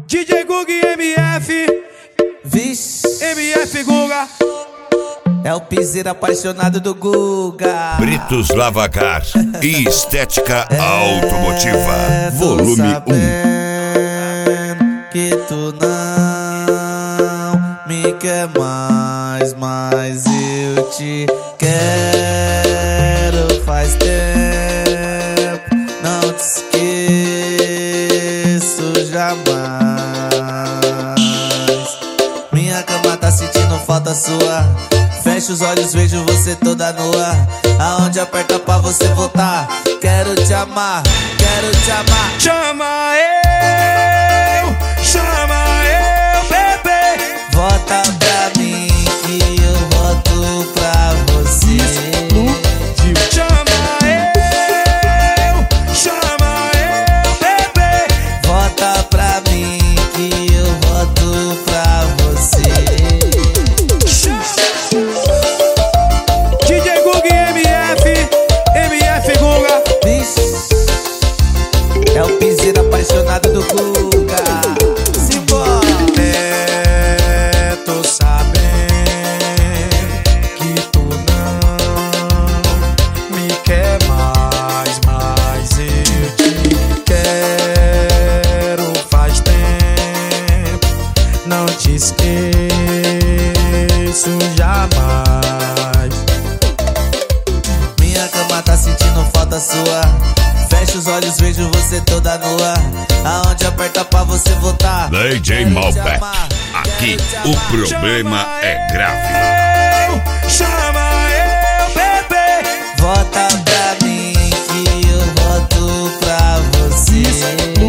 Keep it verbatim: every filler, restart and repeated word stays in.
D J Guga e M F. Vixe, M F Guga. é o piseiro apaixonado do Guga. Britos Lavacar e Estética Automotiva. É, tô Volume um. sabendo que tu não me quer mais, mas eu te quero faz tempo. Não te esqueço jamais. Minha cama tá sentindo falta sua. Fecho os olhos, vejo você toda nua. Aonde aperta pra você voltar. Quero te amar, quero te amar. Chama eu, chama eu, bebê. Volta pra mim que eu volto pra você. Chama eu, chama eu, bebê. Volta pra mim que eu volto pra você. D J Guga e M F. M F Guga. Vixe, é o piseiro apaixonado do Guga. Simbora. É, tô sabendo que tu não me quer mais, mas eu te quero faz tempo. Não te esqueço jamais. Minha cama tá sentindo falta sua. Fecho os olhos, vejo você toda nua. Aonde aperta pra você voltar. D J Quero te Malbec. amar, Aqui quero te o amar. problema é grave. Eu, chama eu, bebê. Volta pra mim que eu volto pra você.